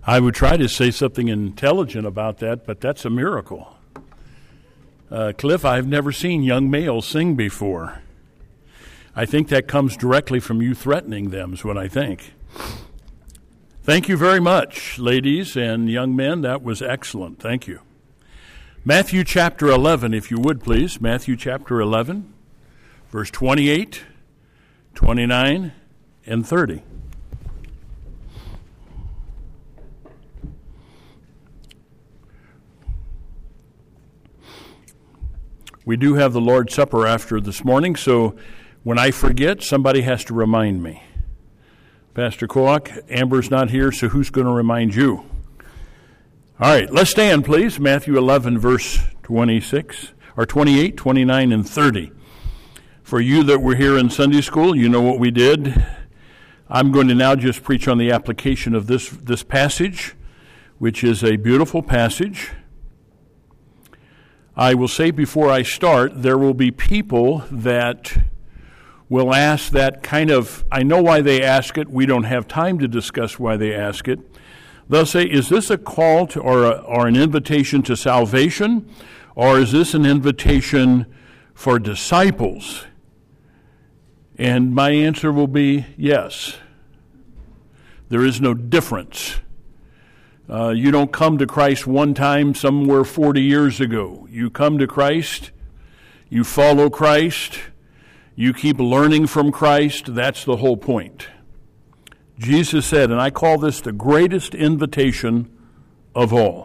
I would try to say something intelligent about that, but that's a miracle. Cliff, I've never seen young males sing before. I think that comes directly from you threatening them is what I think. Thank you very much, ladies and young men. That was excellent. Thank you. Matthew chapter 11, if you would, please. Matthew chapter 11, verse 28, 29, and 30. We do have the Lord's Supper after this morning, so when I forget, somebody has to remind me. Pastor Koak, Amber's not here, so who's going to remind you? All right, let's stand, please. Matthew 11, verse 26, or 28, 29, and 30. For you that were here in Sunday school, you know what we did. I'm going to now just preach on the application of this passage, which is a beautiful passage. I will say before I start, there will be people that will ask that kind of, I know why they ask it, we don't have time to discuss why they ask it. They'll say, is this a call to, or an invitation to salvation, or is this an invitation for disciples? And my answer will be yes. There is no difference. You don't come to Christ one time somewhere 40 years ago. You come to Christ, you follow Christ, you keep learning from Christ. That's the whole point. Jesus said, and I call this the greatest invitation of all,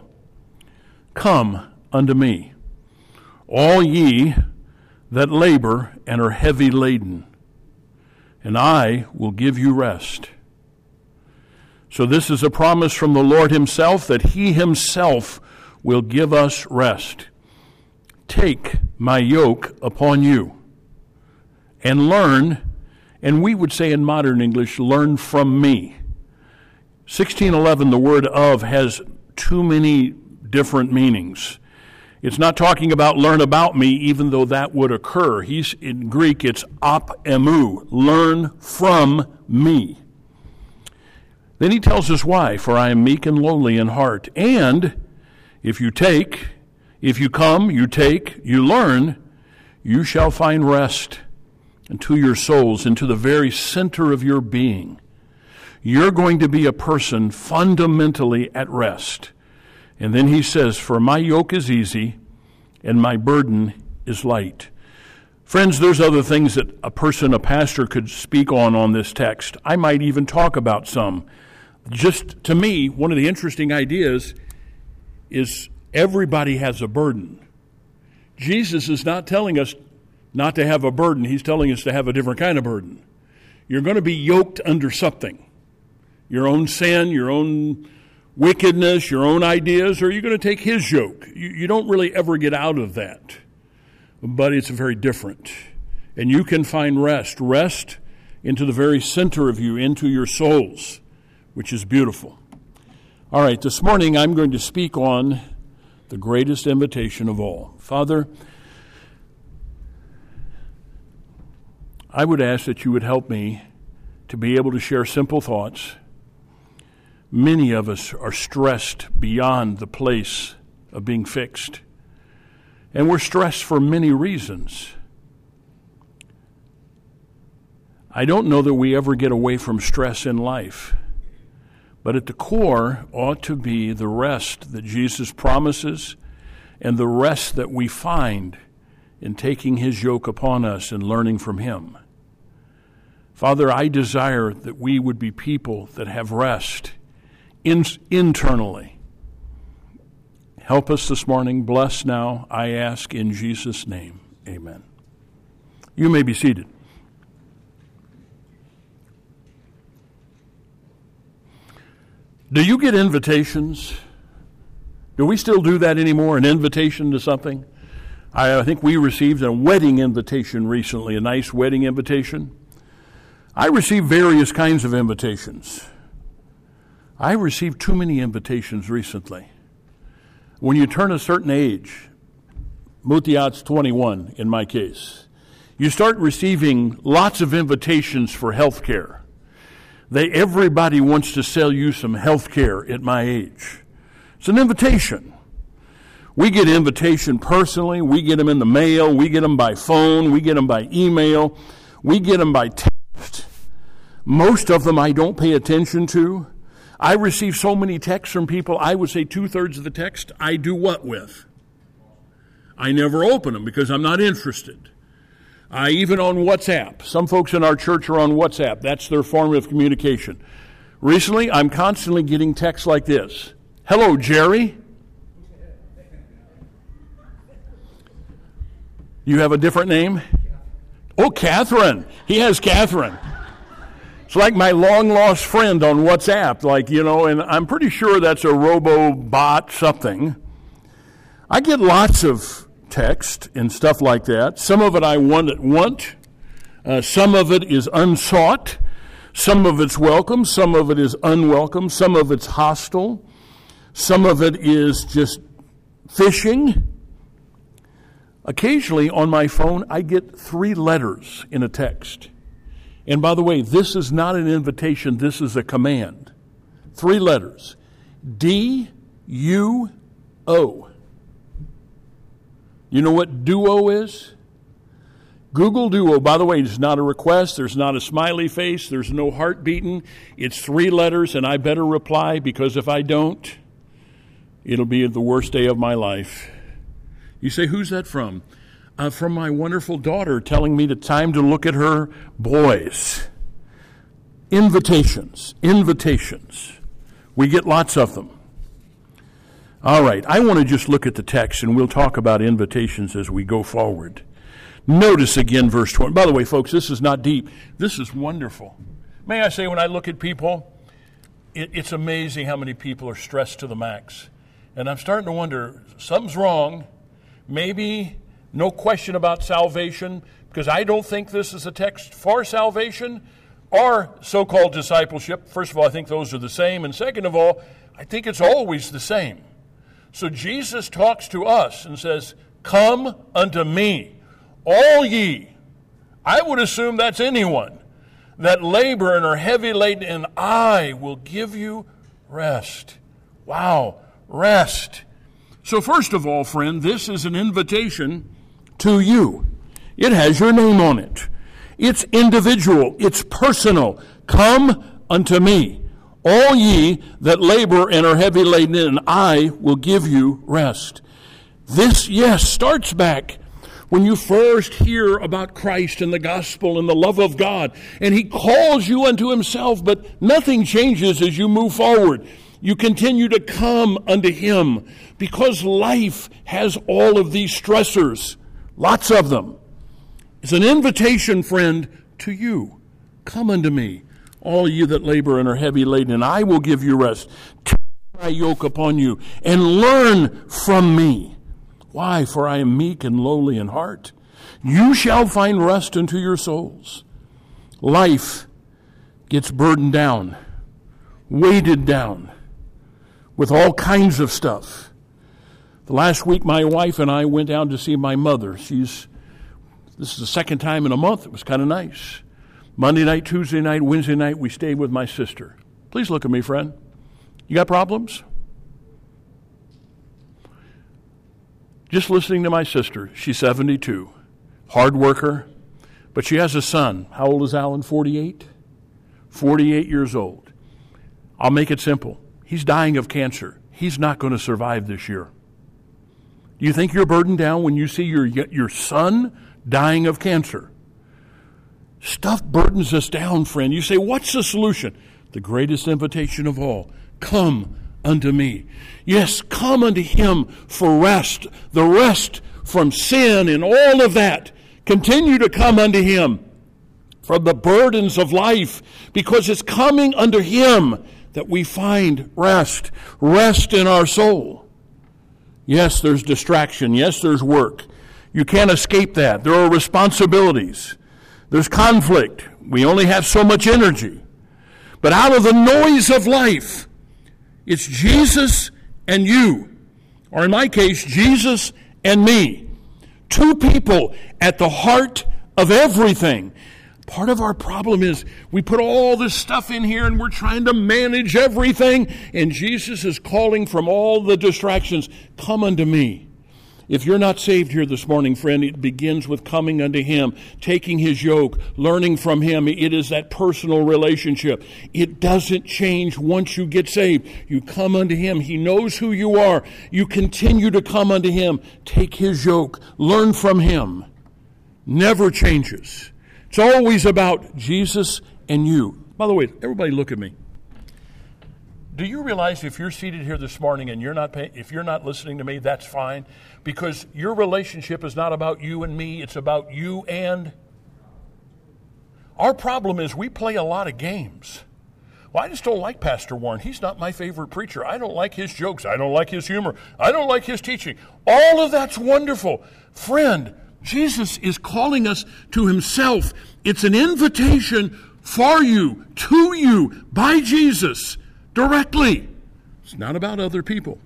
come unto me, all ye that labor and are heavy laden, and I will give you rest. So this is a promise from the Lord himself that he himself will give us rest. Take my yoke upon you and learn, and we would say in modern English, learn from me. 1611, the word of has too many different meanings. It's not talking about learn about me, even though that would occur. In Greek, it's apemu, learn from me. Then he tells us why, for I am meek and lowly in heart. And if you come, you take, you learn, you shall find rest into your souls, into the very center of your being. You're going to be a person fundamentally at rest. And then he says, for my yoke is easy and my burden is light. Friends, there's other things that a pastor could speak on this text. I might even talk about some. Just to me, one of the interesting ideas is everybody has a burden. Jesus is not telling us not to have a burden. He's telling us to have a different kind of burden. You're going to be yoked under something. Your own sin, your own wickedness, your own ideas, or you're going to take his yoke. You don't really ever get out of that. But it's very different. And you can find rest into the very center of you, into your souls, which is beautiful. All right, this morning I'm going to speak on the greatest invitation of all. Father, I would ask that you would help me to be able to share simple thoughts. Many of us are stressed beyond the place of being fixed. And we're stressed for many reasons. I don't know that we ever get away from stress in life. But at the core ought to be the rest that Jesus promises and the rest that we find in taking his yoke upon us and learning from him. Father, I desire that we would be people that have rest internally. Help us this morning. Bless now, I ask in Jesus' name. Amen. You may be seated. Do you get invitations? Do we still do that anymore, an invitation to something? I think we received a wedding invitation recently, a nice wedding invitation. I received various kinds of invitations. I received too many invitations recently. When you turn a certain age, Mutiat's 21 in my case, you start receiving lots of invitations for health care. Everybody wants to sell you some health care at my age. It's an invitation. We get invitation personally. We get them in the mail. We get them by phone. We get them by email. We get them by text. Most of them I don't pay attention to. I receive so many texts from people, I would say 2/3 of the text I do what with? I never open them because I'm not interested. Even on WhatsApp. Some folks in our church are on WhatsApp. That's their form of communication. Recently, I'm constantly getting texts like this. Hello, Jerry. You have a different name? Oh, Catherine. He has Catherine. It's like my long-lost friend on WhatsApp, and I'm pretty sure that's a robo-bot something. I get lots of text and stuff like that. Some of it I want. Some of it is unsought. Some of it's welcome. Some of it is unwelcome. Some of it's hostile. Some of it is just phishing. Occasionally on my phone, I get 3 letters in a text. And by the way, this is not an invitation. This is a command. 3 letters. D-U-O. You know what duo is? Google Duo. By the way, it's not a request. There's not a smiley face. There's no heart beating. It's 3 letters, and I better reply because if I don't, it'll be the worst day of my life. You say, who's that from? From my wonderful daughter telling me the time to look at her boys. Invitations. We get lots of them. All right, I want to just look at the text, and we'll talk about invitations as we go forward. Notice again verse 20. By the way, folks, this is not deep. This is wonderful. May I say, when I look at people, it's amazing how many people are stressed to the max. And I'm starting to wonder, something's wrong. Maybe no question about salvation, because I don't think this is a text for salvation or so-called discipleship. First of all, I think those are the same. And second of all, I think it's always the same. So Jesus talks to us and says, come unto me, all ye. I would assume that's anyone that labor and are heavy laden, and I will give you rest. Wow, rest. So first of all, friend, this is an invitation to you. It has your name on it. It's individual. It's personal. Come unto me, all ye that labor and are heavy laden, and I will give you rest. This, yes, starts back when you first hear about Christ and the gospel and the love of God, and he calls you unto himself, but nothing changes as you move forward. You continue to come unto him because life has all of these stressors, lots of them. It's an invitation, friend, to you. Come unto me, all you that labor and are heavy laden, and I will give you rest. Take my yoke upon you and learn from me. Why? For I am meek and lowly in heart. You shall find rest unto your souls. Life gets burdened down, weighted down with all kinds of stuff. The last week, my wife and I went down to see my mother. This is the second time in a month. It was kind of nice. Monday night, Tuesday night, Wednesday night, we stayed with my sister. Please look at me, friend. You got problems? Just listening to my sister. She's 72. Hard worker. But she has a son. How old is Alan? 48? 48 years old. I'll make it simple. He's dying of cancer. He's not going to survive this year. Do you think you're burdened down when you see your son dying of cancer? Stuff burdens us down, friend. You say, what's the solution? The greatest invitation of all. Come unto me. Yes, come unto him for rest. The rest from sin and all of that. Continue to come unto him from the burdens of life, because it's coming unto him that we find rest. Rest in our soul. Yes, there's distraction. Yes, there's work. You can't escape that. There are responsibilities. There's conflict. We only have so much energy. But out of the noise of life, it's Jesus and you. Or in my case, Jesus and me. Two people at the heart of everything. Part of our problem is we put all this stuff in here and we're trying to manage everything. And Jesus is calling from all the distractions, come unto me. If you're not saved here this morning, friend, it begins with coming unto Him, taking His yoke, learning from Him. It is that personal relationship. It doesn't change once you get saved. You come unto Him. He knows who you are. You continue to come unto Him. Take His yoke. Learn from Him. Never changes. It's always about Jesus and you. By the way, everybody look at me. Do you realize if you're seated here this morning and if you're not listening to me, that's fine? Because your relationship is not about you and me, it's about you and... Our problem is we play a lot of games. Well, I just don't like Pastor Warren. He's not my favorite preacher. I don't like his jokes. I don't like his humor. I don't like his teaching. All of that's wonderful. Friend, Jesus is calling us to Himself. It's an invitation for you, to you, by Jesus, directly. It's not about other people.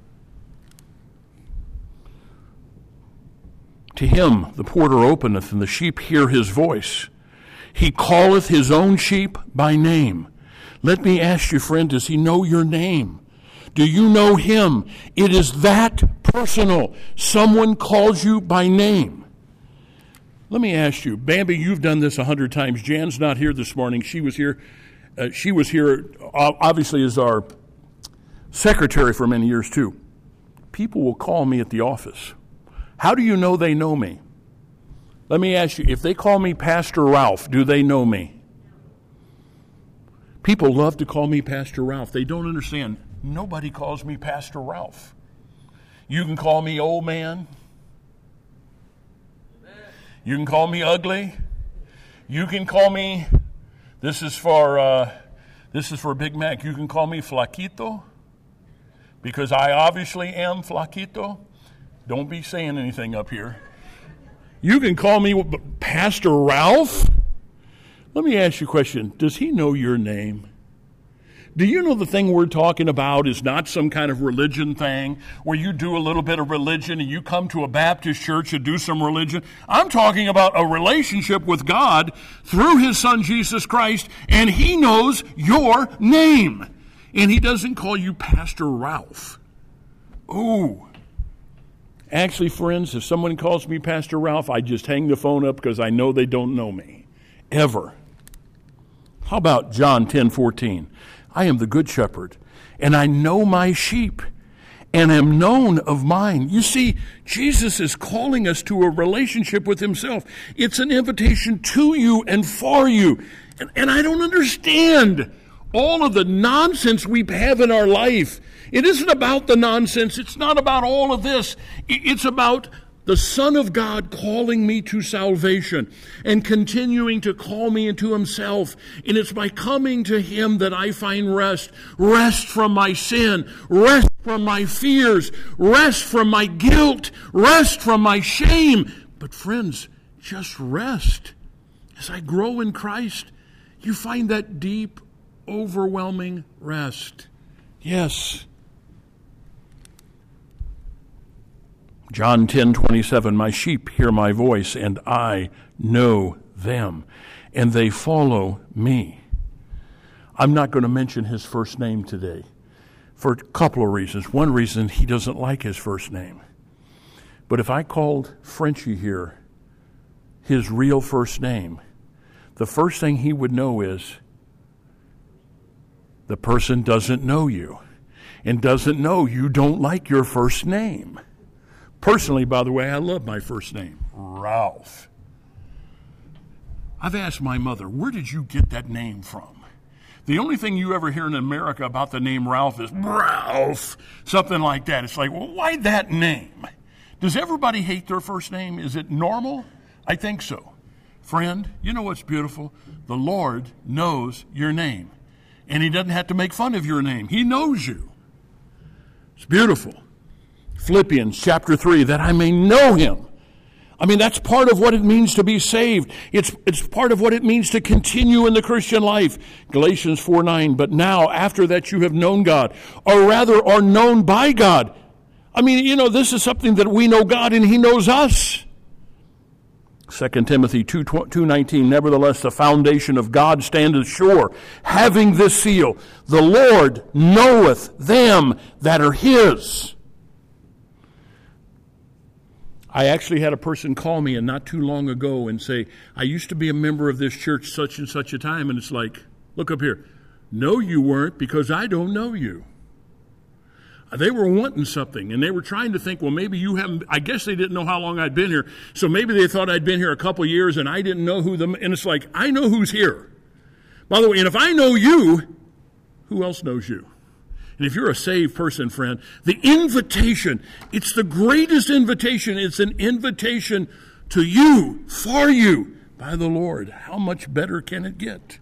To Him the porter openeth, and the sheep hear His voice. He calleth His own sheep by name. Let me ask you, friend, does He know your name? Do you know Him? It is that personal. Someone calls you by name. Let me ask you, Bambi, you've done this 100 times. Jan's not here this morning. She was here. Obviously, as our secretary for many years, too. People will call me at the office. How do you know they know me? Let me ask you, if they call me Pastor Ralph, do they know me? People love to call me Pastor Ralph. They don't understand. Nobody calls me Pastor Ralph. You can call me old man. You can call me ugly. You can call me, this is for Big Mac, you can call me Flaquito, because I obviously am Flaquito. Don't be saying anything up here. You can call me Pastor Ralph. Let me ask you a question. Does He know your name? Do you know the thing we're talking about is not some kind of religion thing where you do a little bit of religion and you come to a Baptist church and do some religion? I'm talking about a relationship with God through His Son Jesus Christ, and He knows your name. And He doesn't call you Pastor Ralph. Ooh. Actually, friends, if someone calls me Pastor Ralph, I just hang the phone up because I know they don't know me. Ever. How about John 10:14? I am the good shepherd, and I know my sheep, and am known of mine. You see, Jesus is calling us to a relationship with Himself. It's an invitation to you and for you. And I don't understand all of the nonsense we have in our life. It isn't about the nonsense. It's not about all of this. It's about the Son of God calling me to salvation and continuing to call me into Himself. And it's by coming to Him that I find rest. Rest from my sin. Rest from my fears. Rest from my guilt. Rest from my shame. But friends, just rest. As I grow in Christ, you find that deep, overwhelming rest. Yes. John 10:27, my sheep hear my voice, and I know them, and they follow me. I'm not going to mention His first name today for a couple of reasons. One reason, He doesn't like His first name. But if I called Frenchie here His real first name, the first thing he would know is the person doesn't know you and doesn't know you don't like your first name. Personally, by the way, I love my first name, Ralph. I've asked my mother, where did you get that name from? The only thing you ever hear in America about the name Ralph is Ralph, something like that. It's like, well, why that name? Does everybody hate their first name? Is it normal? I think so. Friend, you know what's beautiful? The Lord knows your name, and He doesn't have to make fun of your name. He knows you. It's beautiful. Philippians chapter 3, that I may know Him. I mean, that's part of what it means to be saved. It's part of what it means to continue in the Christian life. Galatians 4:9, but now, after that you have known God, or rather are known by God. I mean, you know, this is something that we know God and He knows us. 2 Timothy 2:19, nevertheless, the foundation of God standeth sure, having this seal, the Lord knoweth them that are his. I actually had a person call me and not too long ago and say, I used to be a member of this church such and such a time, and it's like, look up here. No, you weren't, because I don't know you. They were wanting something, and they were trying to think, well, maybe you haven't, I guess they didn't know how long I'd been here, so maybe they thought I'd been here a couple years, and I didn't know who them, and it's like, I know who's here. By the way, and if I know you, who else knows you? And if you're a saved person, friend, the invitation, it's the greatest invitation. It's an invitation to you, for you, by the Lord. How much better can it get?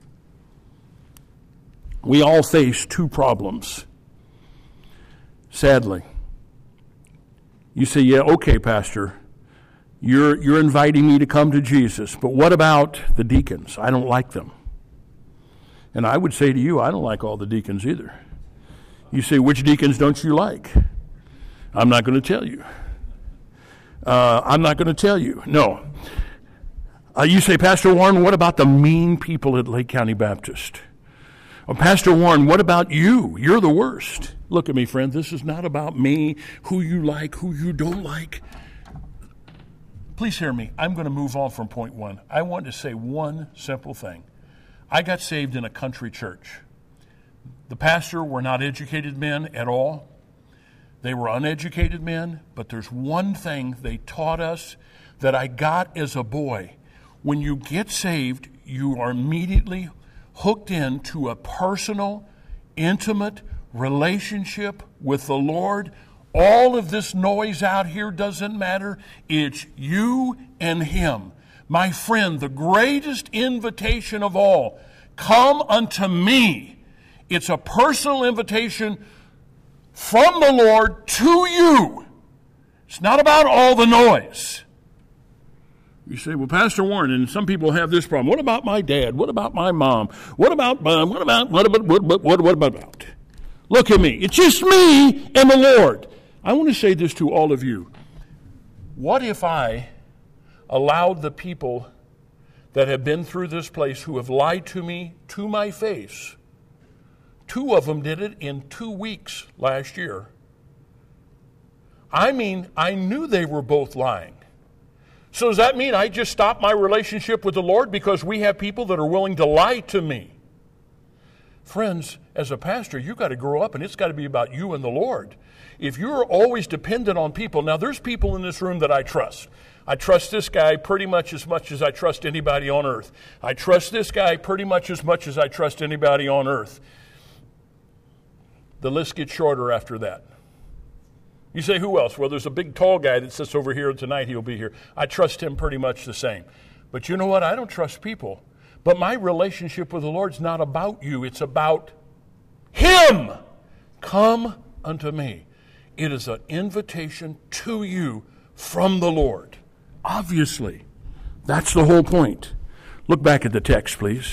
We all face two problems. Sadly. You say, yeah, okay, Pastor, you're inviting me to come to Jesus, but what about the deacons? I don't like them. And I would say to you, I don't like all the deacons either. You say, which deacons don't you like? I'm not going to tell you. I'm not going to tell you. No. You say, Pastor Warren, what about the mean people at Lake County Baptist? Oh, Pastor Warren, what about you? You're the worst. Look at me, friend. This is not about me, who you like, who you don't like. Please hear me. I'm going to move on from point one. I want to say one simple thing. I got saved in a country church. The pastor were not educated men at all. They were uneducated men, but there's one thing they taught us that I got as a boy. When you get saved, you are immediately hooked into a personal, intimate relationship with the Lord. All of this noise out here doesn't matter. It's you and Him. My friend, the greatest invitation of all, come unto me. It's a personal invitation from the Lord to you. It's not about all the noise. You say, well, Pastor Warren, and some people have this problem. What about my dad? What about my mom? What about mom? What about? Look at me. It's just me and the Lord. I want to say this to all of you. What if I allowed the people that have been through this place who have lied to me to my face? 2 of them did it in 2 weeks last year. I mean, I knew they were both lying. So does that mean I just stopped my relationship with the Lord because we have people that are willing to lie to me? Friends, as a pastor, you've got to grow up, and it's got to be about you and the Lord. If you're always dependent on people, now there's people in this room that I trust. I trust this guy pretty much as I trust anybody on earth. I trust this guy pretty much as I trust anybody on earth. The list gets shorter after that. You say, who else? Well, there's a big tall guy that sits over here tonight. He'll be here. I trust him pretty much the same. But you know what? I don't trust people. But my relationship with the Lord's not about you. It's about Him. Come unto me. It is an invitation to you from the Lord. Obviously. That's the whole point. Look back at the text, please.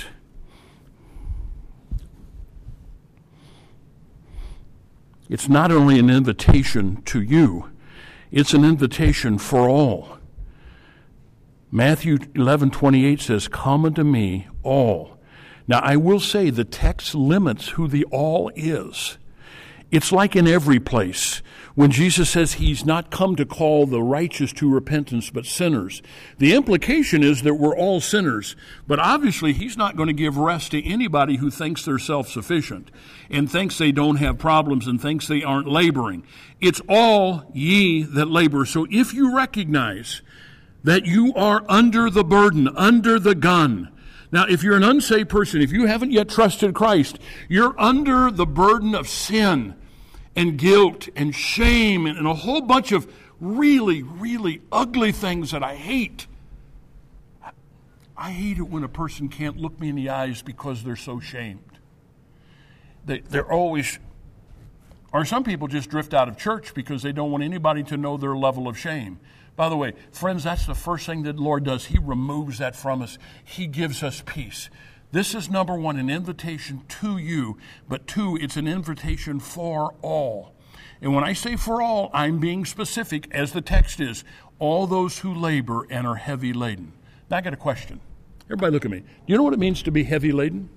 It's not only an invitation to you, it's an invitation for all. Matthew 11:28 says, come unto me, all. Now, I will say the text limits who the all is. It's like in every place. When Jesus says He's not come to call the righteous to repentance, but sinners, the implication is that we're all sinners. But obviously, He's not going to give rest to anybody who thinks they're self-sufficient and thinks they don't have problems and thinks they aren't laboring. It's all ye that labor. So if you recognize that you are under the burden, under the gun. Now, if you're an unsaved person, if you haven't yet trusted Christ, you're under the burden of sin and guilt and shame and a whole bunch of really, really ugly things that I hate. I hate it when a person can't look me in the eyes because they're so shamed. They're always, or some people just drift out of church because they don't want anybody to know their level of shame. By the way, friends, that's the first thing that the Lord does. He removes that from us. He gives us peace. This is, number one, an invitation to you, but 2, it's an invitation for all. And when I say for all, I'm being specific, as the text is, all those who labor and are heavy laden. Now I got a question. Everybody look at me. Do you know what it means to be heavy laden?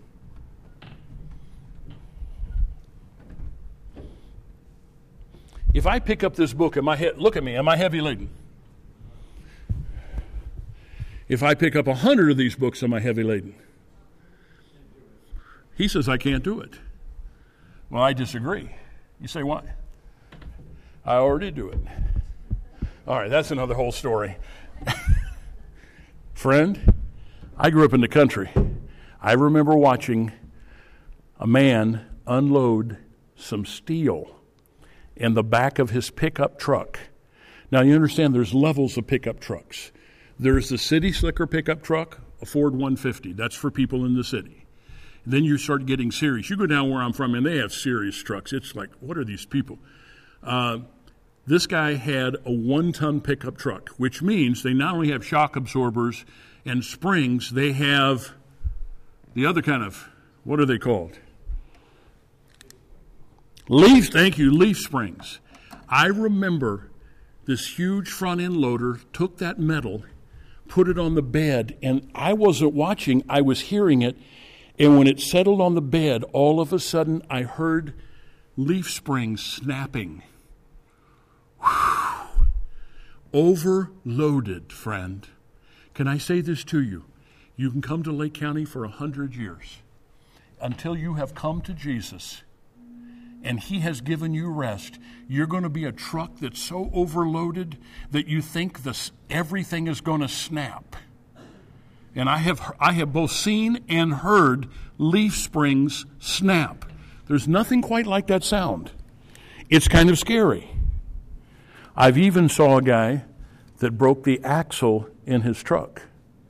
If I pick up this book, look at me, am I heavy laden? If I pick up 100 of these books, am I heavy laden? He says I can't do it. Well, I disagree. You say why? I already do it. All right, that's another whole story. Friend, I grew up in the country. I remember watching a man unload some steel in the back of his pickup truck. Now, you understand there's levels of pickup trucks. There's the city slicker pickup truck, a Ford 150. That's for people in the city. Then you start getting serious. You go down where I'm from, and they have serious trucks. It's like, what are these people? This guy had a 1-ton pickup truck, which means they not only have shock absorbers and springs, they have the other kind of, what are they called? Leaf springs. I remember this huge front end loader took that metal, put it on the bed, and I wasn't watching, I was hearing it, and when it settled on the bed, all of a sudden I heard leaf springs snapping. Whew. Overloaded, friend. Can I say this to you? You can come to Lake County for 100 years until you have come to Jesus and he has given you rest. You're going to be a truck that's so overloaded that you think everything is going to snap. And I have both seen and heard leaf springs snap. There's nothing quite like that sound. It's kind of scary. I've even saw a guy that broke the axle in his truck.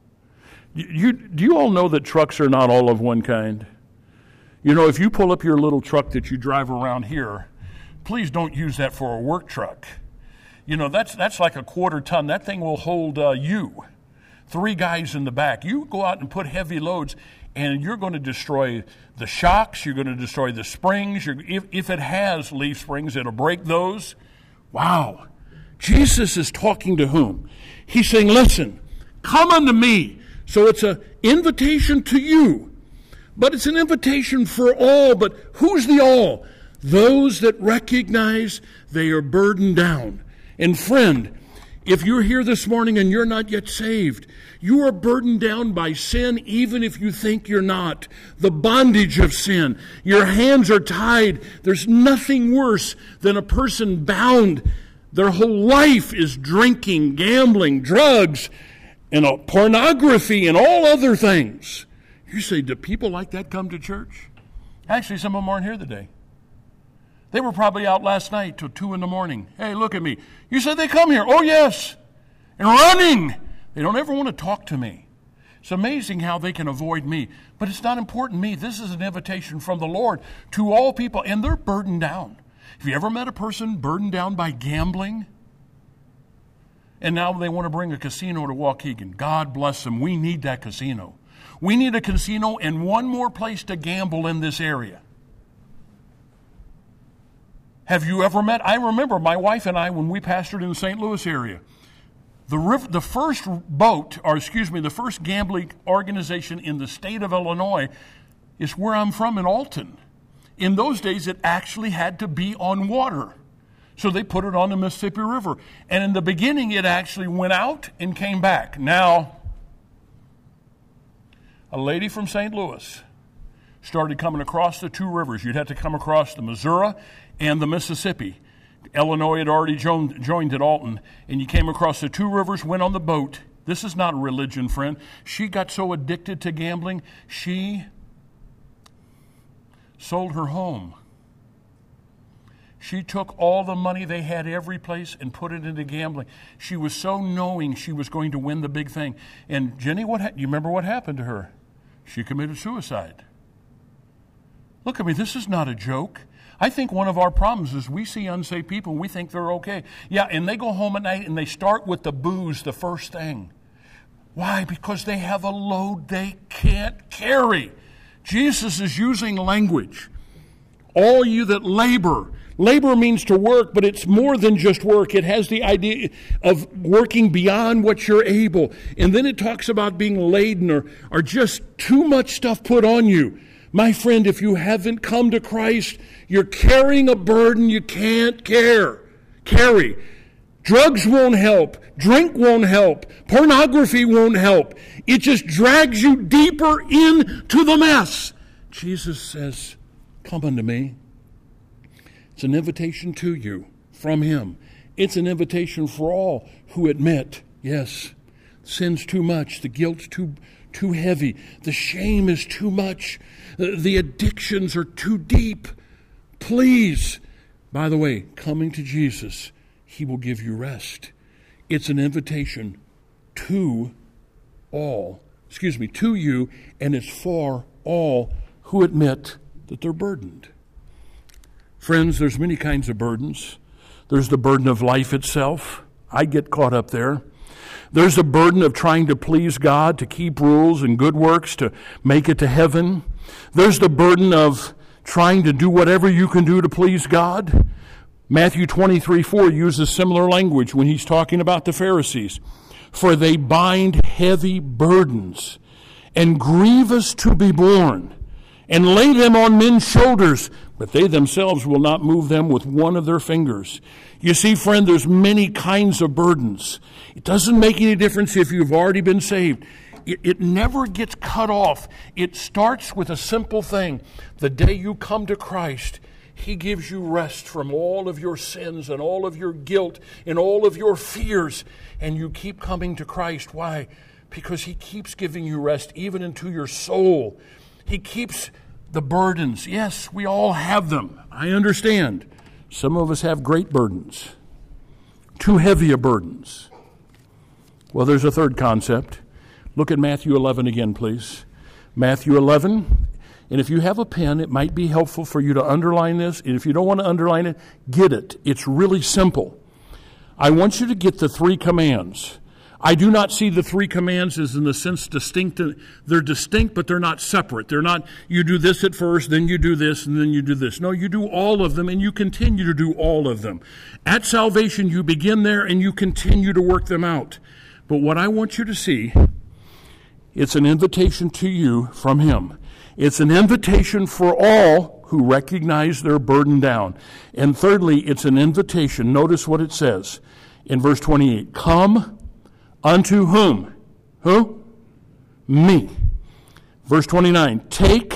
Do you all know that trucks are not all of one kind? You know, if you pull up your little truck that you drive around here, please don't use that for a work truck. You know, that's like a 1/4 ton. That thing will hold you. 3 guys in the back. You go out and put heavy loads, and you're going to destroy the shocks. You're going to destroy the springs. If it has leaf springs, it'll break those. Wow. Jesus is talking to whom? He's saying, listen, come unto me. So it's an invitation to you. But it's an invitation for all. But who's the all? Those that recognize they are burdened down. And friend, if you're here this morning and you're not yet saved, you are burdened down by sin even if you think you're not. The bondage of sin. Your hands are tied. There's nothing worse than a person bound. Their whole life is drinking, gambling, drugs, and pornography and all other things. You say, do people like that come to church? Actually, some of them aren't here today. They were probably out last night till 2 a.m. Hey, look at me. You said they come here. Oh, yes. And running. They don't ever want to talk to me. It's amazing how they can avoid me. But it's not important to me. This is an invitation from the Lord to all people, and they're burdened down. Have you ever met a person burdened down by gambling? And now they want to bring a casino to Waukegan. God bless them. We need that casino. We need a casino and one more place to gamble in this area. Have you ever met? I remember my wife and I, when we pastored in the St. Louis area, the first gambling organization in the state of Illinois is where I'm from in Alton. In those days, it actually had to be on water. So they put it on the Mississippi River. And in the beginning, it actually went out and came back. Now, a lady from St. Louis started coming across the 2 rivers. You'd have to come across the Missouri and the Mississippi. Illinois had already joined at Alton, and you came across the 2 rivers, went on the boat. This is not a religion, friend. She got so addicted to gambling, she sold her home. She took all the money they had every place and put it into gambling. She was so knowing she was going to win the big thing. And Jenny, you remember what happened to her? She committed suicide. Look at me, this is not a joke. I think one of our problems is we see unsaved people and we think they're okay. Yeah, and they go home at night and they start with the booze the first thing. Why? Because they have a load they can't carry. Jesus is using language. All you that labor Labor means to work, but it's more than just work. It has the idea of working beyond what you're able. And then it talks about being laden or just too much stuff put on you. My friend, if you haven't come to Christ, you're carrying a burden you can't carry. Drugs won't help. Drink won't help. Pornography won't help. It just drags you deeper into the mess. Jesus says, come unto me. It's an invitation to you from him. It's an invitation for all who admit, yes, sin's too much, the guilt's too heavy, the shame is too much, the addictions are too deep. Please, by the way, coming to Jesus, he will give you rest. It's an invitation to you, and it's for all who admit that they're burdened. Friends, there's many kinds of burdens. There's the burden of life itself. I get caught up there. There's the burden of trying to please God, to keep rules and good works, to make it to heaven. There's the burden of trying to do whatever you can do to please God. Matthew 23:4 uses similar language when he's talking about the Pharisees. For they bind heavy burdens and grievous to be borne, and lay them on men's shoulders, but they themselves will not move them with one of their fingers. You see, friend, there's many kinds of burdens. It doesn't make any difference if you've already been saved. It never gets cut off. It starts with a simple thing. The day you come to Christ, he gives you rest from all of your sins and all of your guilt and all of your fears. And you keep coming to Christ. Why? Because he keeps giving you rest even into your soul. He keeps the burdens. Yes, we all have them. I understand. Some of us have great burdens. Too heavy of burdens. Well, there's a third concept. Look at Matthew 11 again, please. Matthew 11. And if you have a pen, it might be helpful for you to underline this. And if you don't want to underline it, get it. It's really simple. I want you to get the 3 commands. I do not see the 3 commands as in the sense distinct. They're distinct, but they're not separate. They're not, you do this at first, then you do this, and then you do this. No, you do all of them, and you continue to do all of them. At salvation, you begin there, and you continue to work them out. But what I want you to see, it's an invitation to you from him. It's an invitation for all who recognize their burden down. And thirdly, it's an invitation. Notice what it says in verse 28. Come unto whom? Who? Me. Verse 29. Take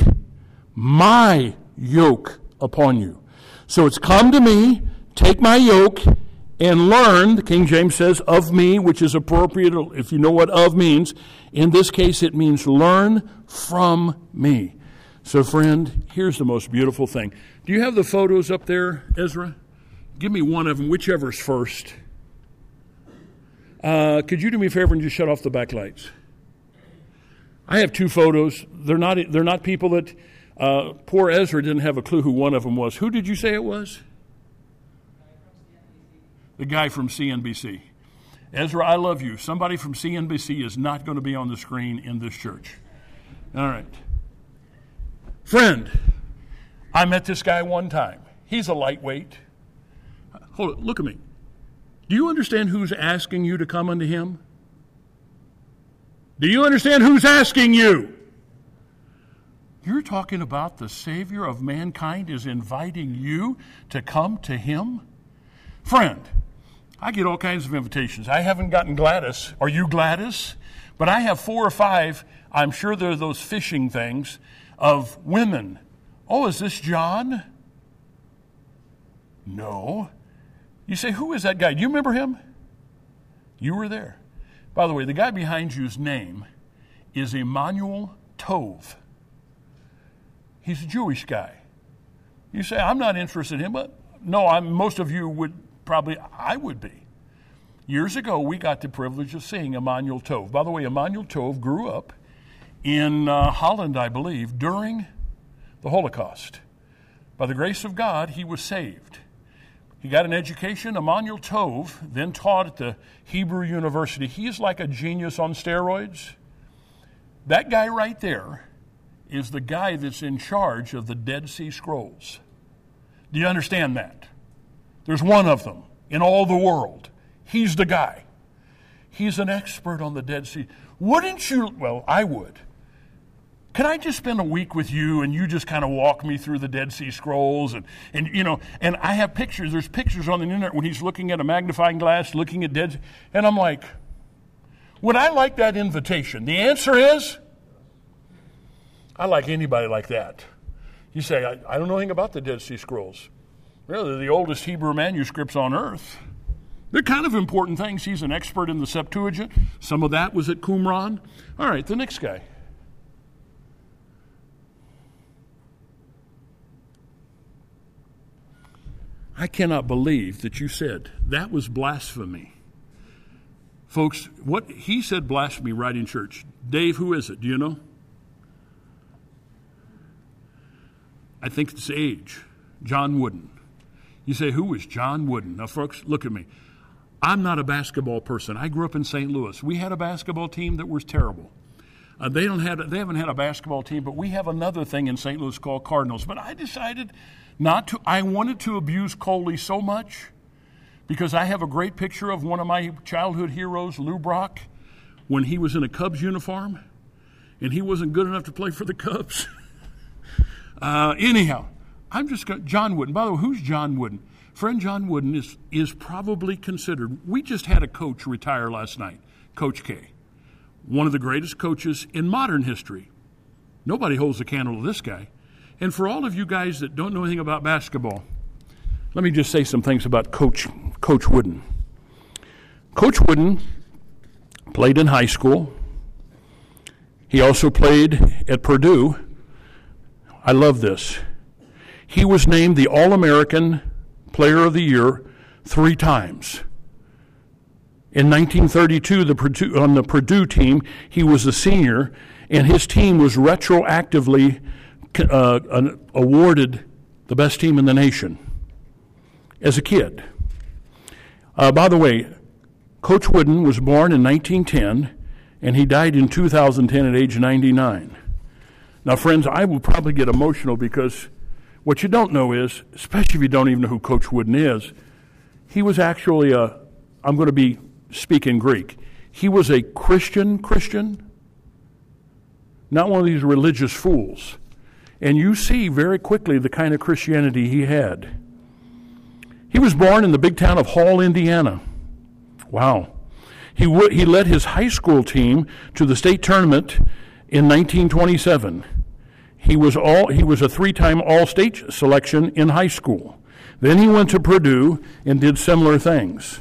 my yoke upon you. So it's come to me, take my yoke, and learn, the King James says, of me, which is appropriate if you know what of means. In this case, it means learn from me. So, friend, here's the most beautiful thing. Do you have the photos up there, Ezra? Give me one of them, whichever's first. Could you do me a favor and just shut off the backlights? I have 2 photos. They're not people that poor Ezra didn't have a clue who one of them was. Who did you say it was? The guy from CNBC. Ezra, I love you. Somebody from CNBC is not going to be on the screen in this church. All right. Friend, I met this guy one time. He's a lightweight. Hold it, look at me. Do you understand who's asking you to come unto him? Do you understand who's asking you? You're talking about the Savior of mankind is inviting you to come to him? Friend, I get all kinds of invitations. I haven't gotten Gladys. Are you Gladys? But I have 4 or 5, I'm sure they're those fishing things, of women. Oh, is this John? No. You say, who is that guy? Do you remember him? You were there. By the way, the guy behind you's name is Emmanuel Tove. He's a Jewish guy. You say, I'm not interested in him, but no, most of you would probably, I would be. Years ago, we got the privilege of seeing Emmanuel Tove. By the way, Emmanuel Tove grew up in Holland, I believe, during the Holocaust. By the grace of God, he was saved. He got an education. Emmanuel Tove then taught at the Hebrew University. He is like a genius on steroids. That guy right there is the guy that's in charge of the Dead Sea Scrolls. Do you understand that? There's one of them in all the world. He's the guy. He's an expert on the Dead Sea. Wouldn't you? Well, I would. Can I just spend a week with you and you just kind of walk me through the Dead Sea Scrolls? And I have pictures. There's pictures on the internet when he's looking at a magnifying glass, looking at Dead Sea. And I'm like, would I like that invitation? The answer is, I like anybody like that. You say, I don't know anything about the Dead Sea Scrolls. Really, they're the oldest Hebrew manuscripts on earth. They're kind of important things. He's an expert in the Septuagint. Some of that was at Qumran. All right, the next guy. I cannot believe that you said that was blasphemy. Folks, what he said blasphemy right in church. Dave, who is it? Do you know? I think it's age. John Wooden. You say, who is John Wooden? Now, folks, look at me. I'm not a basketball person. I grew up in St. Louis. We had a basketball team that was terrible. They haven't had a basketball team, but we have another thing in St. Louis called Cardinals. But I decided not to. I wanted to abuse Coley so much because I have a great picture of one of my childhood heroes, Lou Brock, when he was in a Cubs uniform, and he wasn't good enough to play for the Cubs. Anyhow, I'm just going. John Wooden. By the way, who's John Wooden? Friend John Wooden is probably considered. We just had a coach retire last night, Coach K. One of the greatest coaches in modern history. Nobody holds a candle to this guy. And for all of you guys that don't know anything about basketball, let me just say some things about Coach Wooden. Coach Wooden played in high school. He also played at Purdue. I love this. He was named the All-American Player of the Year 3 times. In 1932, on the Purdue team, he was a senior, and his team was retroactively awarded the best team in the nation as a kid. By the way, Coach Wooden was born in 1910, and he died in 2010 at age 99. Now, friends, I will probably get emotional because what you don't know is, especially if you don't even know who Coach Wooden is, he was actually I'm going to be speaking Greek. He was a Christian, not one of these religious fools. And you see very quickly the kind of Christianity he had. He was born in the big town of Hall, Indiana. Wow. He led his high school team to the state tournament in 1927. He was a 3-time All-State selection in high school. Then he went to Purdue and did similar things.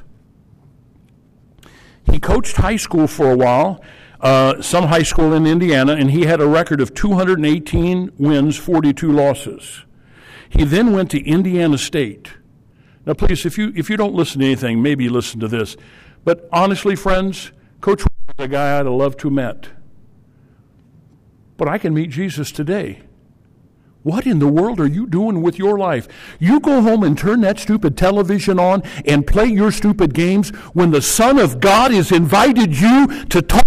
He coached high school for a while, some high school in Indiana, and he had a record of 218 wins, 42 losses. He then went to Indiana State. Now, please, if you don't listen to anything, maybe listen to this. But honestly, friends, Coach was a guy I'd have loved to have met. But I can meet Jesus today. What in the world are you doing with your life? You go home and turn that stupid television on and play your stupid games when the Son of God has invited you to talk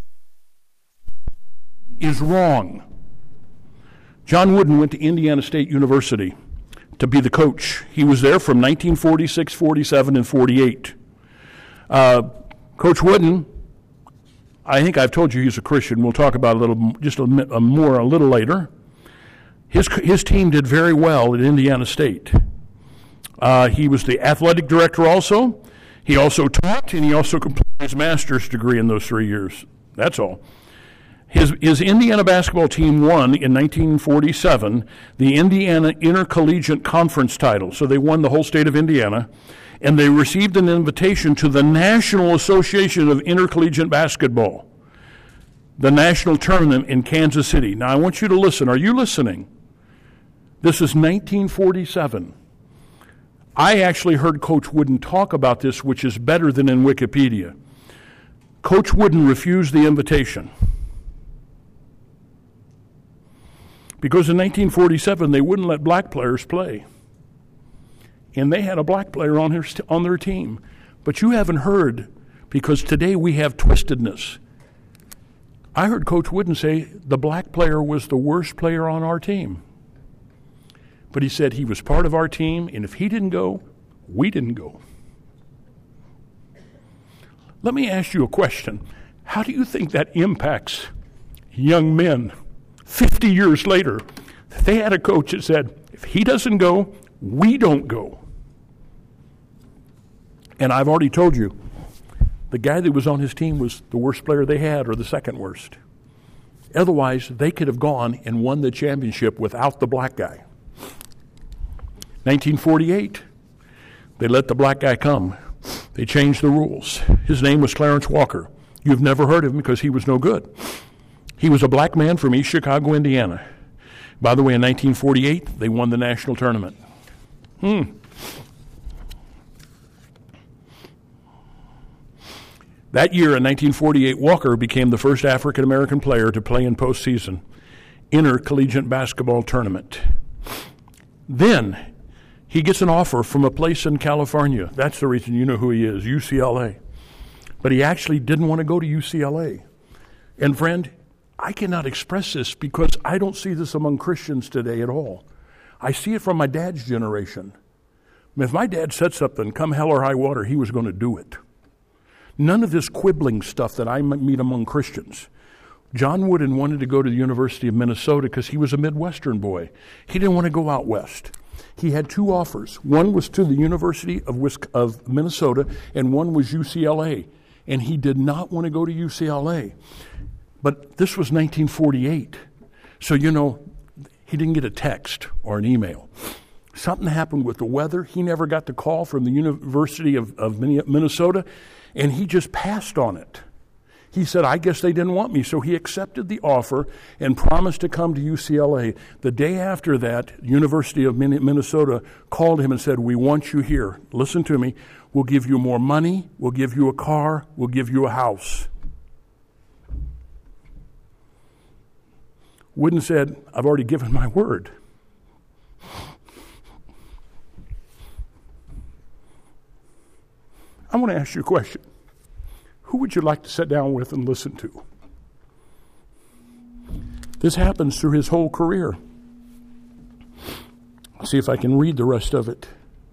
is wrong. John Wooden went to Indiana State University to be the coach. He was there from 1946, 47, and 48. Coach Wooden, I think I've told you he's a Christian. We'll talk about a little later. His team did very well at Indiana State. He was the athletic director also. He also taught, and he also completed his master's degree in those 3 years. That's all. His Indiana basketball team won in 1947 the Indiana Intercollegiate Conference title. So they won the whole state of Indiana. And they received an invitation to the National Association of Intercollegiate Basketball, the national tournament in Kansas City. Now, I want you to listen. Are you listening? This is 1947. I actually heard Coach Wooden talk about this, which is better than in Wikipedia. Coach Wooden refused the invitation. Because in 1947, they wouldn't let black players play. And they had a black player on their team. But you haven't heard, because today we have twistedness. I heard Coach Wooden say the black player was the worst player on our team. But he said he was part of our team, and if he didn't go, We didn't go. Let me ask you a question. How do you think that impacts young men 50 years later? They had a coach that said, if he doesn't go, we don't go. And I've already told you, the guy that was on his team was the worst player they had, or the second worst. Otherwise, they could have gone and won the championship without the black guy. 1948, they let the black guy come. They changed the rules. His name was Clarence Walker. You've never heard of him because he was no good. He was a black man from East Chicago, Indiana. By the way, in 1948, they won the national tournament. That year, in 1948, Walker became the first African-American player to play in postseason intercollegiate basketball tournament. Then he gets an offer from a place in California. That's the reason you know who he is, UCLA. But he actually didn't want to go to UCLA. And friend, I cannot express this because I don't see this among Christians today at all. I see it from my dad's generation. If my dad said something, come hell or high water, he was going to do it. None of this quibbling stuff that I meet among Christians. John Wooden wanted to go to the University of Minnesota because he was a Midwestern boy. He didn't want to go out west. He had two offers. One was to the University of Minnesota, and one was UCLA. And he did not want to go to UCLA. But this was 1948. So, he didn't get a text or an email. Something happened with the weather. He never got the call from the University of Minnesota, and he just passed on it. He said, I guess they didn't want me. So he accepted the offer and promised to come to UCLA. The day after that, University of Minnesota called him and said, we want you here. Listen to me. We'll give you more money. We'll give you a car. We'll give you a house. Wooden said, I've already given my word. I want to ask you a question. Who would you like to sit down with and listen to? This happens through his whole career. Let's see if I can read the rest of it.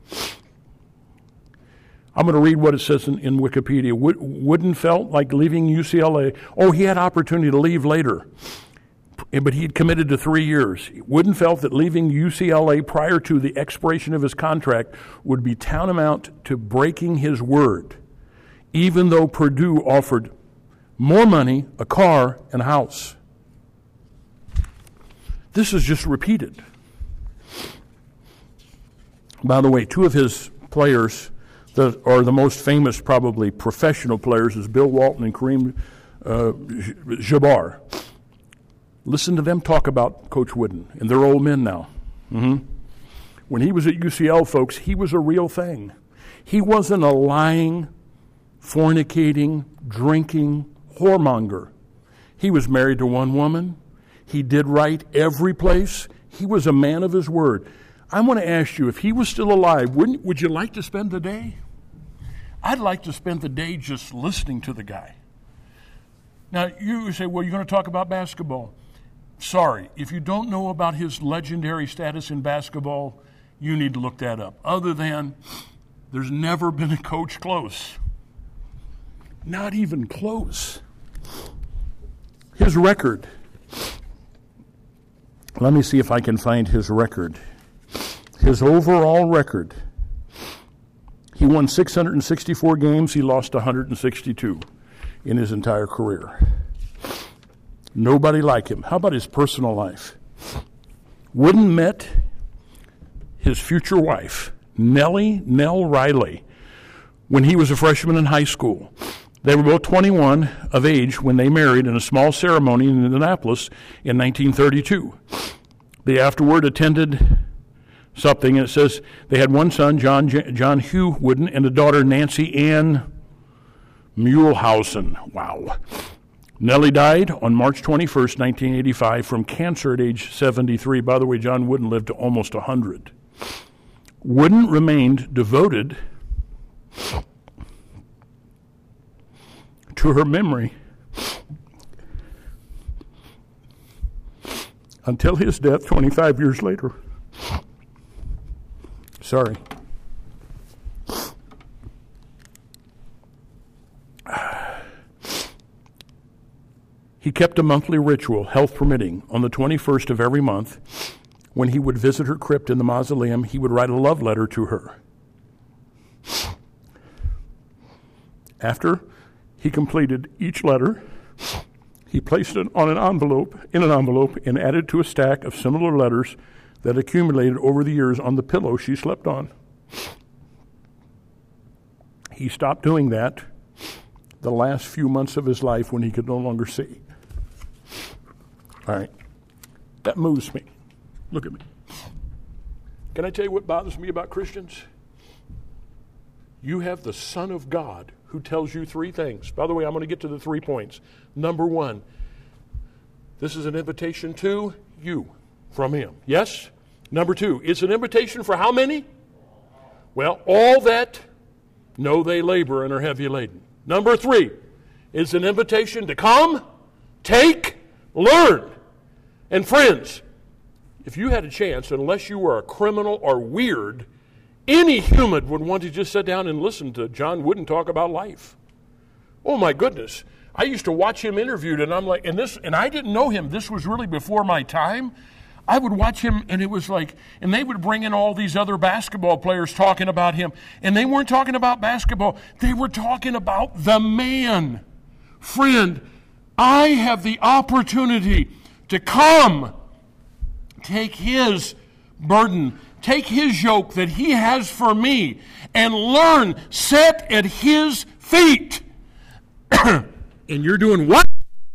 I'm going to read what it says in Wikipedia. Wooden felt like leaving UCLA. Oh, he had opportunity to leave later, but he had committed to 3 years. Wooden felt that leaving UCLA prior to the expiration of his contract would be tantamount to breaking his word, even though Purdue offered more money, a car, and a house. This is just repeated. By the way, two of his players that are the most famous, probably professional players, is Bill Walton and Kareem Jabbar. Listen to them talk about Coach Wooden, and they're old men now. When he was at UCL, folks, he was a real thing. He wasn't a lying, fornicating, drinking whoremonger. He was married to one woman. He did right every place. He was a man of his word. I want to ask you, if he was still alive, would you like to spend the day? I'd like to spend the day just listening to the guy. Now, you say, well, you're going to talk about basketball. Sorry, if you don't know about his legendary status in basketball, you need to look that up. Other than, there's never been a coach close. Not even close. His record. Let me see if I can find his record. His overall record. He won 664 games. He lost 162 in his entire career. Nobody like him. How about his personal life? Wooden met his future wife, Nell Riley, when he was a freshman in high school. They were both 21 of age when they married in a small ceremony in Indianapolis in 1932. They afterward attended something, and it says they had one son, John Hugh Wooden, and a daughter, Nancy Ann Muehlhausen. Wow. Nellie died on March 21st, 1985, from cancer at age 73. By the way, John Wooden lived to almost 100. Wooden remained devoted to her memory until his death 25 years later. Sorry. He kept a monthly ritual, health permitting. On the 21st of every month, when he would visit her crypt in the mausoleum, he would write a love letter to her. After he completed each letter, he placed it in an envelope, and added to a stack of similar letters that accumulated over the years on the pillow she slept on. He stopped doing that the last few months of his life when he could no longer see. All right. That moves me. Look at me. Can I tell you what bothers me about Christians? You have the Son of God who tells you three things. By the way, I'm going to get to the 3 points. Number one, this is an invitation to you from him. Yes? Number two, it's an invitation for how many? Well, all that know they labor and are heavy laden. Number three, it's an invitation to come, take, learn. And friends, if you had a chance, unless you were a criminal or weird, any human would want to just sit down and listen to John Wooden talk about life. Oh my goodness. I used to watch him interviewed, and I'm like, and I didn't know him. This was really before my time. I would watch him, and it was like, and they would bring in all these other basketball players talking about him, and they weren't talking about basketball. They were talking about the man. Friend, I have the opportunity to come, take his burden, take his yoke that he has for me, and learn, sit at his feet. And you're doing what?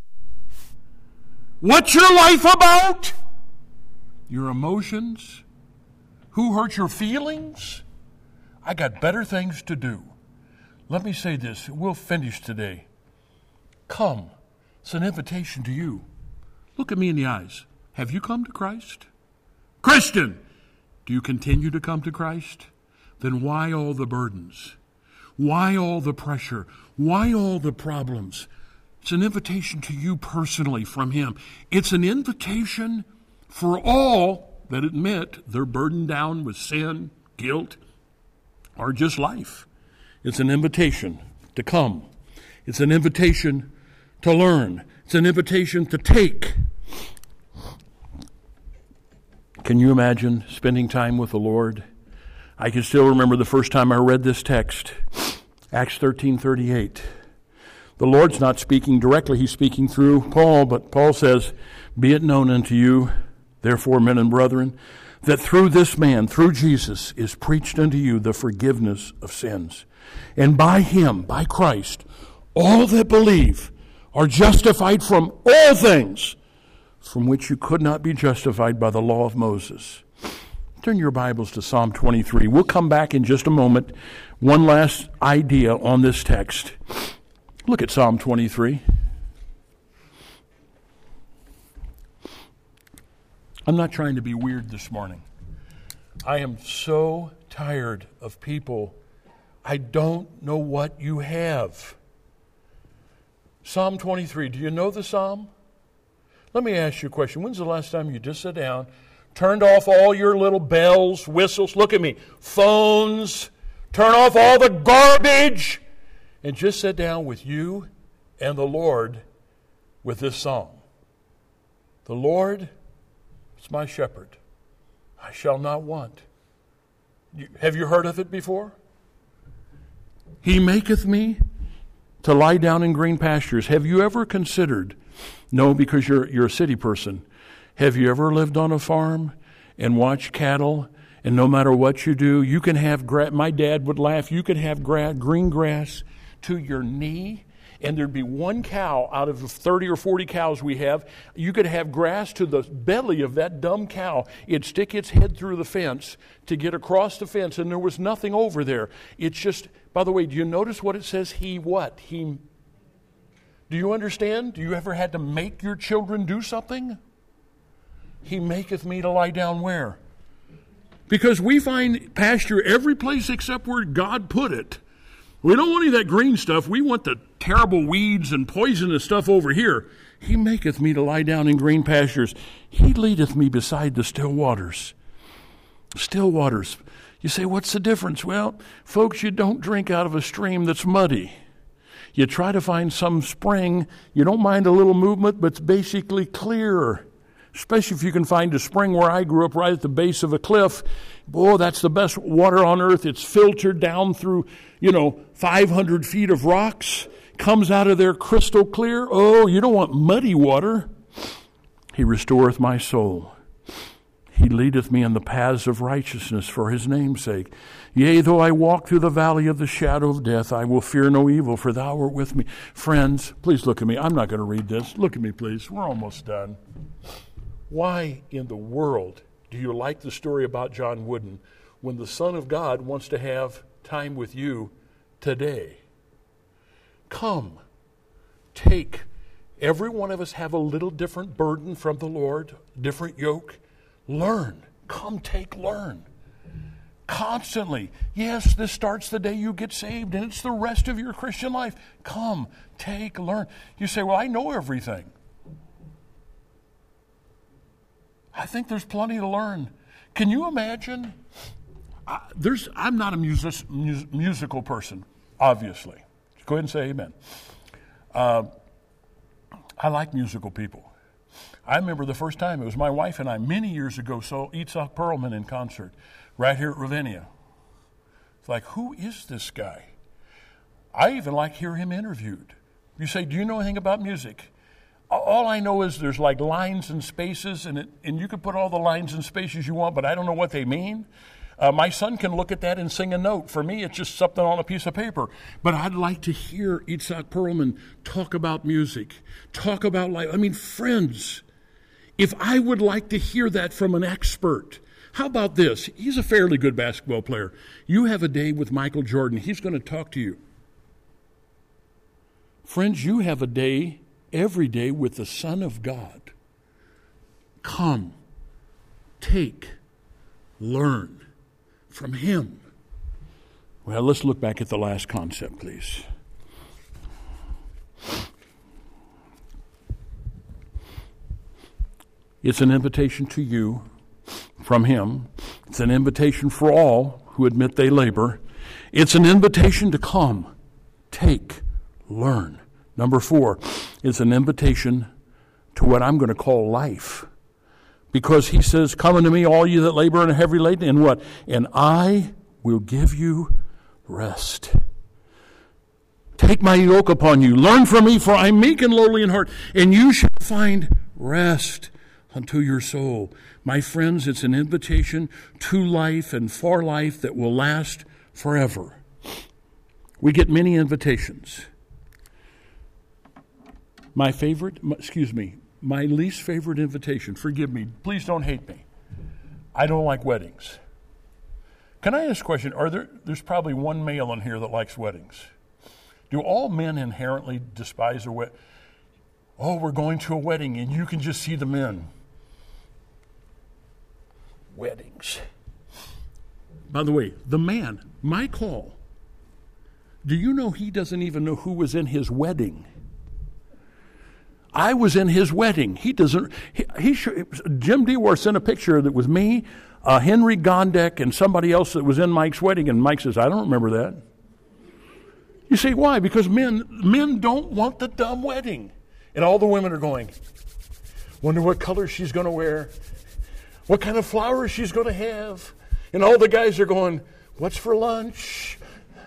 What's your life about? Your emotions? Who hurt your feelings? I got better things to do. Let me say this. We'll finish today. Come. It's an invitation to you. Look at me in the eyes. Have you come to Christ? Christian, do you continue to come to Christ? Then why all the burdens? Why all the pressure? Why all the problems? It's an invitation to you personally from him. It's an invitation for all that admit they're burdened down with sin, guilt, or just life. It's an invitation to come. It's an invitation to learn. It's an invitation to take. Can you imagine spending time with the Lord? I can still remember the first time I read this text, Acts 13:38. The Lord's not speaking directly. He's speaking through Paul, but Paul says, "Be it known unto you, therefore, men and brethren, that through this man, through Jesus, is preached unto you the forgiveness of sins. And by him, by Christ, all that believe are justified from all things from which you could not be justified by the law of Moses." Turn your Bibles to Psalm 23. We'll come back in just a moment. One last idea on this text. Look at Psalm 23. I'm not trying to be weird this morning. I am so tired of people. I don't know what you have. Psalm 23. Do you know the psalm? Let me ask you a question. When's the last time you just sat down, turned off all your little bells, whistles, look at me, phones, turn off all the garbage, and just sat down with you and the Lord with this song? The Lord is my shepherd. I shall not want. Have you heard of it before? He maketh me to lie down in green pastures. Have you ever considered, no, because you're a city person, have you ever lived on a farm and watched cattle, and no matter what you do, you can have grass? My dad would laugh. You could have green grass to your knee, and there'd be one cow out of the 30 or 40 cows we have. You could have grass to the belly of that dumb cow. It'd stick its head through the fence to get across the fence, and there was nothing over there. It's just, by the way, do you notice what it says? He what? He. Do you understand? Do you ever had to make your children do something? He maketh me to lie down where? Because we find pasture every place except where God put it. We don't want any of that green stuff. We want the terrible weeds and poisonous stuff over here. He maketh me to lie down in green pastures. He leadeth me beside the still waters. Still waters. You say, what's the difference? Well, folks, you don't drink out of a stream that's muddy. You try to find some spring. You don't mind a little movement, but it's basically clear. Especially if you can find a spring where I grew up right at the base of a cliff. Boy, that's the best water on earth. It's filtered down through, 500 feet of rocks. Comes out of there crystal clear. Oh, you don't want muddy water. He restoreth my soul. He leadeth me in the paths of righteousness for his name's sake. Yea, though I walk through the valley of the shadow of death, I will fear no evil, for thou art with me. Friends, please look at me. I'm not going to read this. Look at me, please. We're almost done. Why in the world do you like the story about John Wooden when the Son of God wants to have time with you today? Come, take. Every one of us have a little different burden from the Lord, different yoke. Learn. Come, take, learn. Constantly. Yes, this starts the day you get saved, and it's the rest of your Christian life. Come, take, learn. You say, well, I know everything. I think there's plenty to learn. Can you imagine? I'm not a musical person, obviously. Go ahead and say amen. I like musical people. I remember the first time, it was my wife and I many years ago, saw Itzhak Perlman in concert right here at Ravinia. It's like, who is this guy? I even like to hear him interviewed. You say, do you know anything about music? All I know is there's like lines and spaces, and you can put all the lines and spaces you want, but I don't know what they mean. My son can look at that and sing a note. For me, it's just something on a piece of paper. But I'd like to hear Itzhak Perlman talk about music, talk about life. Friends, if I would like to hear that from an expert, how about this? He's a fairly good basketball player. You have a day with Michael Jordan. He's going to talk to you. Friends, you have a day every day with the Son of God. Come, take, learn from him. Well, let's look back at the last concept, please. It's an invitation to you from him. It's an invitation for all who admit they labor. It's an invitation to come, take, learn. Number 4, it's an invitation to what I'm going to call life. Because he says, come unto me, all you that labor and are heavy laden, and what? And I will give you rest. Take my yoke upon you. Learn from me, for I am meek and lowly in heart, and you shall find rest unto your soul. My friends, it's an invitation to life and for life that will last forever. We get many invitations. My least favorite invitation, forgive me, please don't hate me. I don't like weddings. Can I ask a question? There's probably one male in here that likes weddings. Do all men inherently despise a wedding? Oh, we're going to a wedding, and you can just see the men. Weddings. By the way, the man, my call, do you know he doesn't even know who was in his wedding? I was in his wedding. He doesn't. Jim Dewar sent a picture that was me, Henry Gondek, and somebody else that was in Mike's wedding, and Mike says, I don't remember that. You say, why? Because men don't want the dumb wedding. And all the women are going, wonder what color she's going to wear, what kind of flowers she's going to have. And all the guys are going, what's for lunch?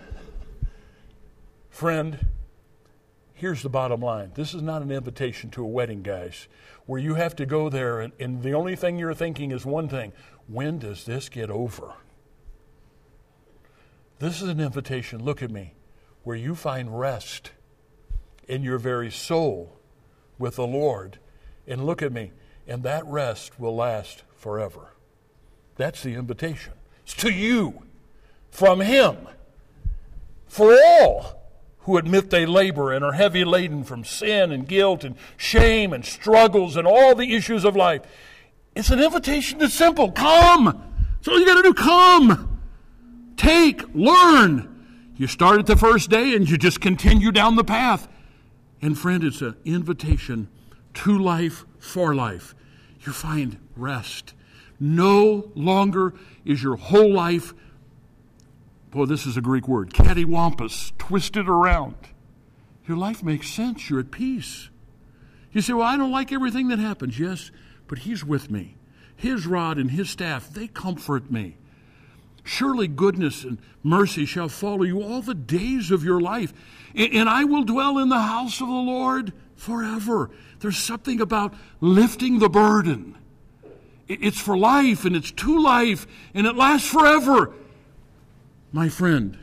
Friend, here's the bottom line. This is not an invitation to a wedding, guys, where you have to go there and the only thing you're thinking is one thing. When does this get over? This is an invitation, look at me, where you find rest in your very soul with the Lord. And look at me, and that rest will last forever. That's the invitation. It's to you, from him, for all who admit they labor and are heavy laden from sin and guilt and shame and struggles and all the issues of life. It's an invitation that's simple. Come. That's all you got to do. Come. Take. Learn. You start at the first day and you just continue down the path. And friend, it's an invitation to life, for life. You find rest. No longer is your whole life, boy, this is a Greek word, cattywampus, twisted around. Your life makes sense. You're at peace. You say, well, I don't like everything that happens. Yes, but He's with me. His rod and His staff, they comfort me. Surely goodness and mercy shall follow you all the days of your life, and I will dwell in the house of the Lord forever. There's something about lifting the burden. It's for life, and it's to life, and it lasts forever. My friend,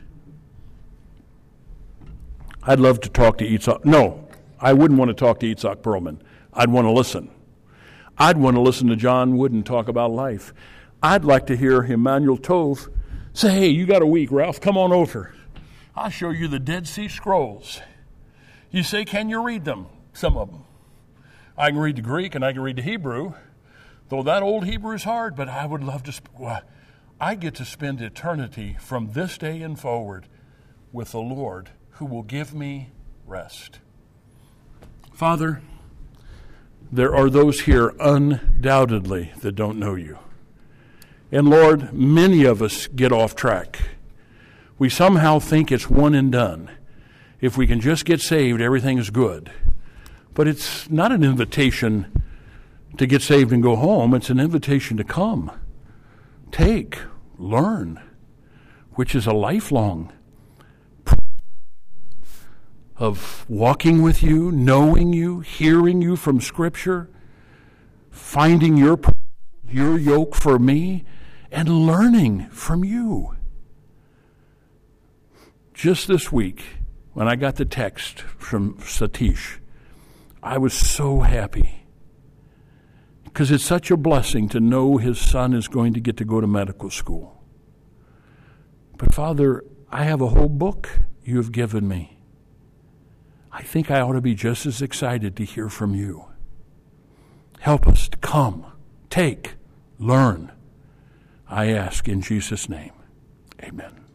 I'd love to talk to Itzhak. No, I wouldn't want to talk to Itzhak Perlman. I'd want to listen. I'd want to listen to John Wooden talk about life. I'd like to hear Emmanuel Tove say, hey, you got a week, Ralph, come on over. I'll show you the Dead Sea Scrolls. You say, can you read them? Some of them. I can read the Greek and I can read the Hebrew, though that old Hebrew is hard, but I would love to. I get to spend eternity from this day and forward with the Lord who will give me rest. Father, there are those here undoubtedly that don't know you. And Lord, many of us get off track. We somehow think it's one and done. If we can just get saved, everything is good. But it's not an invitation to get saved and go home. It's an invitation to come, take, learn, which is a lifelong of walking with you, knowing you, hearing you from Scripture, finding your yoke for me, and learning from you. Just this week, when I got the text from Satish, I was so happy because it's such a blessing to know his son is going to get to go to medical school. But Father, I have a whole book you have given me. I think I ought to be just as excited to hear from you. Help us to come, take, learn. I ask in Jesus' name. Amen.